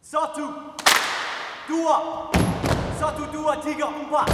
Satu, dua, satu, dua, tiga, empat.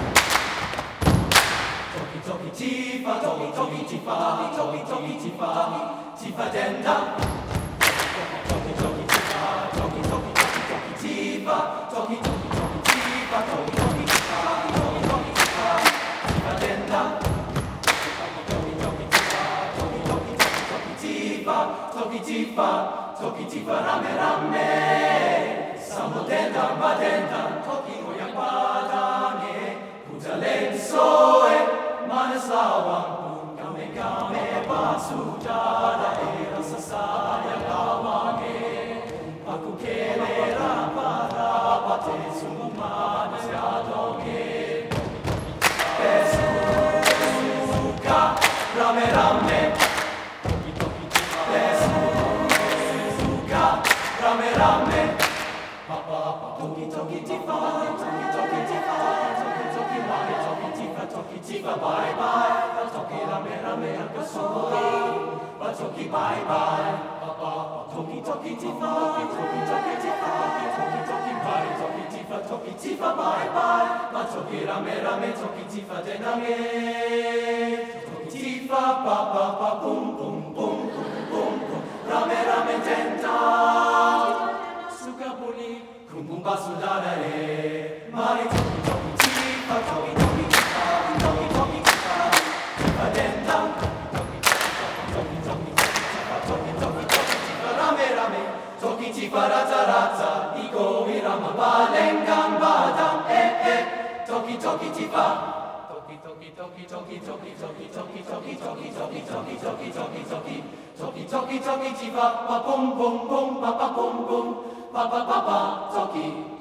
Toki toki tifa, toki toki tifa, toki toki tifa, tifa dendam. Toki toki tifa, toki toki toki toki tifa, toki toki toki tifa, toki toki tifa, toki toki tifa, tifa dendam. Toki toki tifa, toki toki toki toki tifa, toki tifa, toki tifa rame rame. Samo dendam badendam, toki goyang badannya, putar soe. Manis lawang pun kami basudara rasa sayang lawange. Aku kelera para te sungguh manis gadonge. Besuka rame-rame. Besuka rame-rame. Toki toki tifa, toki toki tifa, toki toki bye, toki tifa, toki tifa bye bye, toki rame rame akasoi, toki bye bye, toki toki tifa, toki toki tifa, toki toki bye, toki tifa, toki tifa bye bye, toki rame rame, toki tifa denange, toki tifa pa pa pa pum pum pum pum pum, rame rame dendam, suka bunyi. Kumpul basudara mari toki toki tifa, toki toki tifa, toki toki tifa, tifa dendam. Toki toki toki tifa, toki toki toki tifa rame rame, toki tifa rata rata, iko irama balenggang badam toki toki tifa. Toki toki toki toki toki toki toki toki toki toki toki toki toki toki toki toki toki tifa, pa pum pum pum pa pa pum pum. Papa, papa, toki.